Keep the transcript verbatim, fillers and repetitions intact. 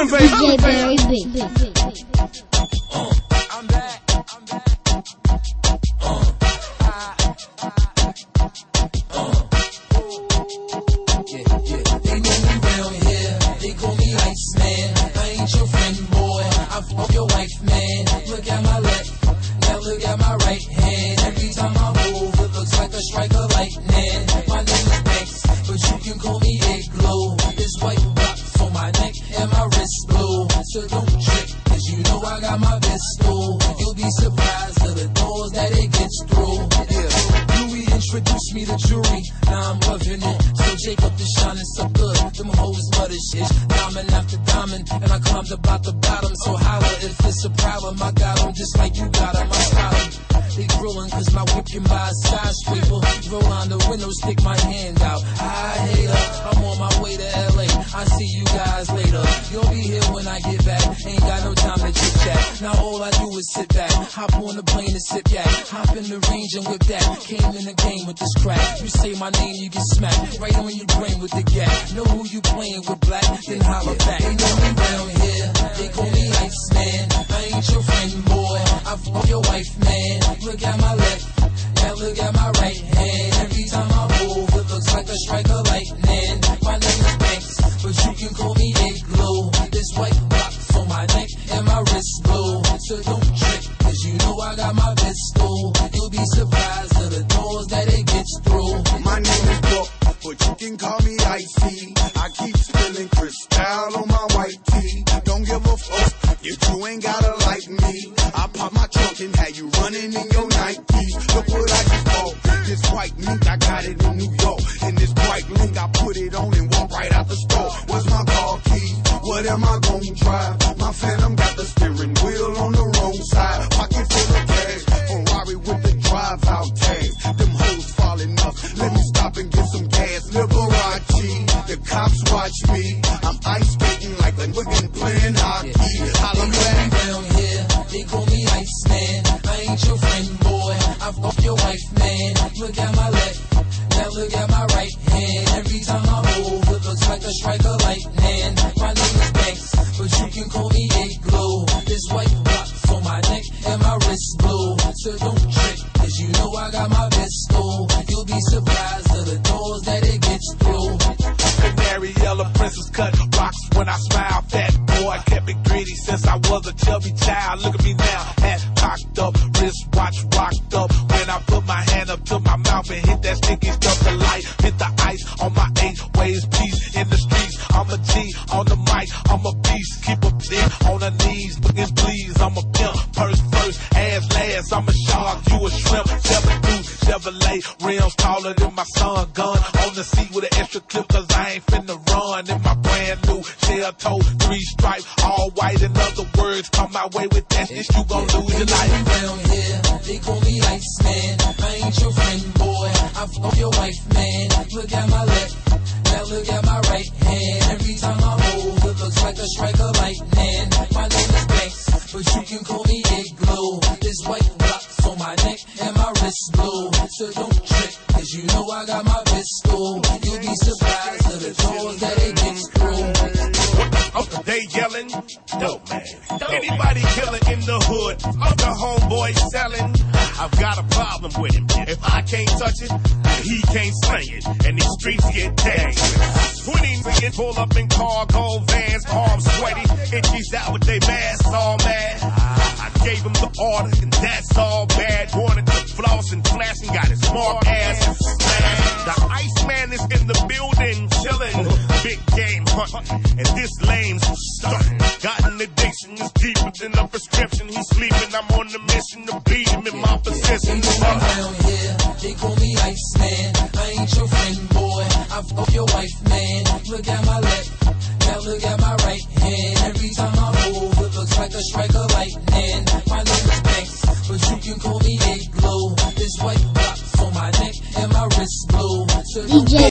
Elevate. D J Barry B. Uh, I'm back. I'm back. Uh, I, uh, yeah, yeah. They know me round here. They call me Iceman. I ain't your friend, boy. I fuck your wife, man. Look at my left. Now look at my right hand. Every time I move, it looks like a strike of lightning. My name is Banks, but you can call me Igloo. This white rocks on my neck and my wrist blue. So don't trip, cause you know I got my pistol. You'll be surprised at the doors that it gets through. Yeah. Louis introduced me to jewelry, now I'm loving it. So Jacob is shining so good, them hoes love this shit. Diamond after diamond, and I climbed about the bottom. So holla if it's a problem, I got 'em just like you got 'em. I style 'em. They grillin' cause my whip can buy a skyscraper. Roll on the window, stick my hand out. I hate her, I'm on my way to L A. I see you guys later. You'll be here when I get back. Ain't got no time to chit chat. Now all I do is sit back, hop on the plane and sip yak. Hop in the range and whip that. Came in the game with this crack. You say my name, you get smacked right on your brain with the gap. Know who you playing with, black? Then holler back. They know me round here. They call me Iceman. I ain't your friend, boy. I fuck your wife, man. Look at my left. Now look at my right hand. Every time I move, it looks like a strike of lightning. My name is Banks, but you can call me Igloo. This white rocks on my neck and my wrist blue. So don't trip, cause you know I got my pistol. You'll be surprised at the doors that it gets through. My name is Book, but you can call me Icy. I keep spilling crystal on my white tee. Don't give a fuck if you ain't gotta like me. I pop my trunk and have you running in your Nikes. Look what I just bought. This white mink, I got it in New York. And this bright link, I put it on and walk right out the store. Where's my car keys? What am I gonna drive? My Phantom got the steering wheel on the wrong side. Pocket full of cash. Ferrari with the drive out tag. Them hoes falling off. Let me stop and get some gas. Liberace. The cops watch me. I'm ice skating like a nigga playing hockey. Holla back. Down here, they call me Iceman. I ain't your friend, boy. I fuck your wife, man. Look at my left. Now look at my right hand. Every time I move, it looks like a strike of lightning. My name is Banks, but you can call me Igloo. This white rocks on my neck and my wrist blue. So don't trip, cause you know I got my pistol. You'll be surprised at the doors that it gets through. Canary yellow princess cut rocks when I smile. Fat boy kept it greedy since I was a chubby child. Look at me now, hat cocked up, wristwatch rocked up. When I put my hand up to my mouth and hit that sticky stuff, the light hit the ice on my eight ways piece in the streets. I'm a G on the mic, I'm a beast. Keep up there on her knees, looking please. I'm a pimp, purse first, ass last. I'm a shark, you a shrimp. Seven deuce, Chevrolet rims taller than my son. Gun on the seat with an extra clip, cause I ain't finna run in my brand new shell toe, three stripe, all white. In other words, come my way with that shit, you gon' lose your life. Around here, they call me Iceman. I ain't your friend, boy. I fuck your wife, man. Look at my left, now look at my right hand. Every time I move, it looks like a strike of lightning. My name is Banks, but you can call me Igloo. This white rocks on my neck and my wrist blue. So don't trip, cause you know I got my pistol. You'll be surprised at the doors that it gets through. Oh, they yelling, dope man. Anybody killing in the hood, of the homeboy selling, I've got a problem with him. If I can't touch it, he can't sling it, and these streets get dangerous. Twenty million pull up in cargo vans, arms sweaty, itchies out with they masks all mad. I gave him the order, and that's all bad. Wanted to floss and flash and got his smart ass smashed. The Iceman is in the building, chilling, big game hunting, and this lame's stunting. Got an addiction, it's deeper than a prescription. He's sleeping, I'm on the mission to beat him in my position. Around here, they call me Iceman. I ain't your friend, boy. I fuck your wife, man. Look at my